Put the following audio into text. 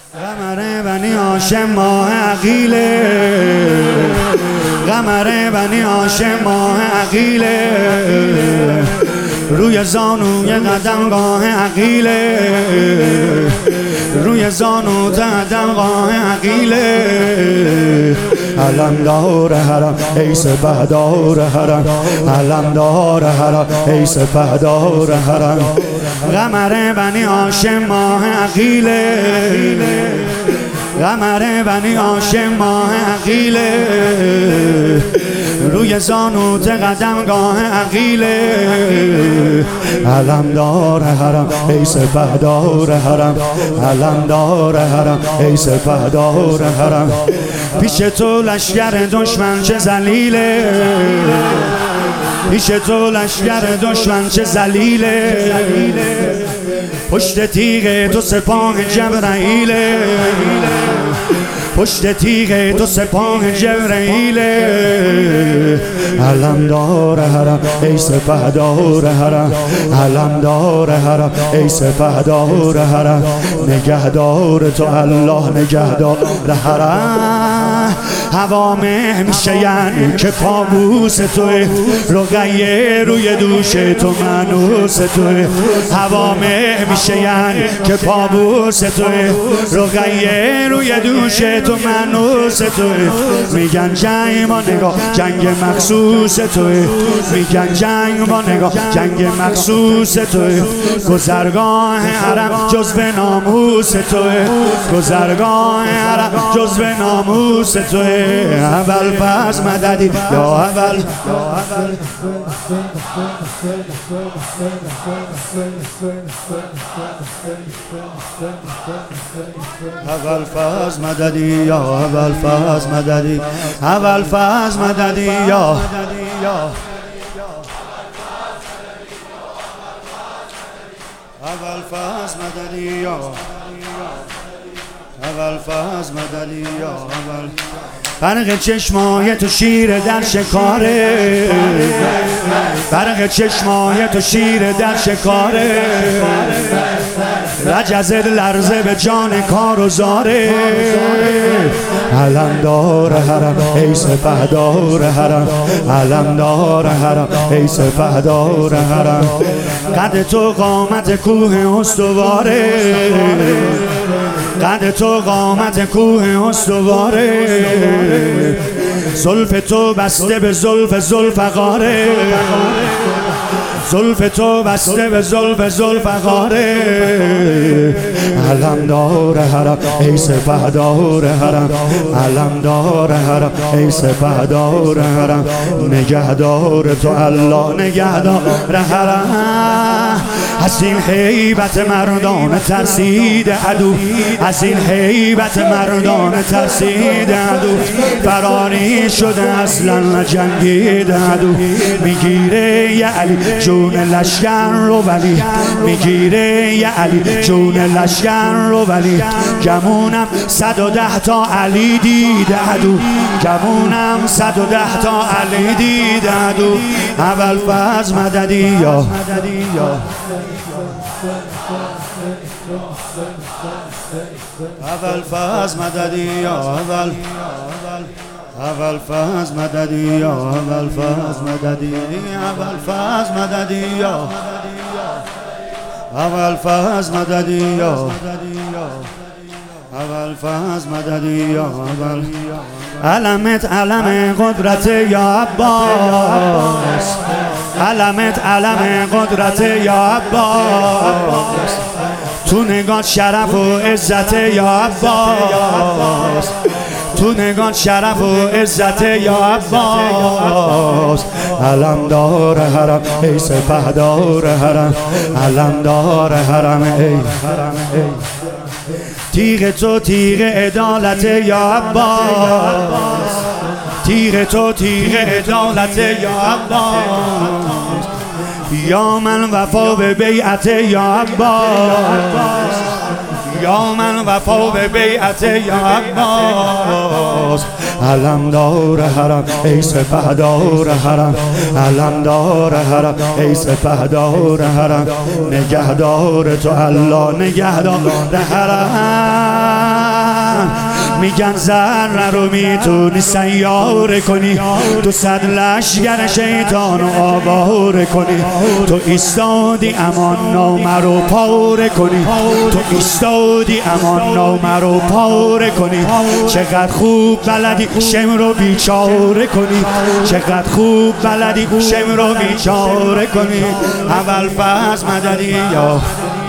قمر بنی هاشم ماه عقیله، قمر بنی هاشم ماه عقیله، روی زانوی قدمگاه عقیله، روی زانو قدمگاه عقیله. علمدار حرم ای سپهدار حرم، علمدار حرم ای سپهدار حرم. قمر بنی هاشم ماه عقیله، قمر بنی هاشم ماه عقیله، روی زانوت قدمگاه عقیله. علمدار حرم ای سپهدار حرم، علمدار حرم ای سپهدار حرم. پیش تو لشکر دشمن چه ذلیله، پیش تو لشکر دشمن چه ذلیله، پشت تیغ تو سپاه جبرائیله، پشت تیغ تو سپاه جبرائیله. علمدار حرم ای سپهدار حرم، علمدار حرم ای سپهدار حرم. نگهدار تو الله، نگهدار حرم. هوامه میشه یعنی که پابوس توی، رقیه روی دوش تو منوس توی. هوامه میشه یعنی که پابوس توی، رقیه روی دوش تو منوس توی. میگن جنگ با نگاه جنگ مخصوص توی، میگن جنگ با نگاه جنگ مخصوص توی. گذرگاه حرم جزو ناموس توی، گذرگاه حرم جزو ناموس توی. اول فاز مددی یا اول، اول فاز مددی یا اول فاز مددی، اول فاز مددی یا اول فاز مددی یا اول فاز مددی یا اول. برق چشمای تو شیر در شکاره، برق چشمای تو شیر در شکاره. رجزت لرزه به جان کار و زاره. علمدار حرم ای سپهدار حرم، علمدار حرم ای سپهدار حرم. قد تو قامت کوه استواره، قد تو قامت کوه استواره. زلف تو بسته به زلف ذوالفقاره، زلف تو بسته به زلف ذوالفقاره. علمدار حرم ای سپهدار حرم، علمدار حرم ای سپهدار حرم. نگهدار تو الله، نگهدار حرم. از این هیبت مردان ترسید عدو، از این هیبت مردان ترسید عدو. فراری شده اصلا نجنگید عدو. میگیره یه علی جون لشکر رو ولی، میگیره یه علی جون لشکر رو ولی. گمونم 110 تا علی دید عدو، گمونم 110 تا علی دید عدو. اول فاز مددی یا اول فاز مددی یا اول، اول فاز مددی یا اول فاز مددی، اول فاز مددی یا اول فاز مددی یا اول فاز مددی یا اول. علمت علم قدرت یا عباس، علمت علم قدرت یا عباس. تو نگاه شرف و عزت یا عباس، تو نگاه شرف و عزت یا عباس. علمدار حرم ای سپهدار حرم، علمدار حرم ای. تیغ تو تیغ عدالت یا عباس، تیغ تو تیغ عدالت یا عباس. یا من وفا به بیعت یا عباس، یا من وفا به بیعت یا عباس. علمدار حرم ای سپهدار حرم، علمدار حرم ای سپهدار حرم. نگهدار تو الله، نگهدار حرم. میگن ذره رو میتونی سیاره کنی، تو صد لشگر شیطانو آواره کنی. تو ایستادی امان نامه رو پاره کنی، تو ایستادی امان نامه رو پاره کنی. چقدر خوب بلدی شم رو بیچاره کنی، چقدر خوب بلدی شم رو بیچاره کنی. اول فرض مددی یا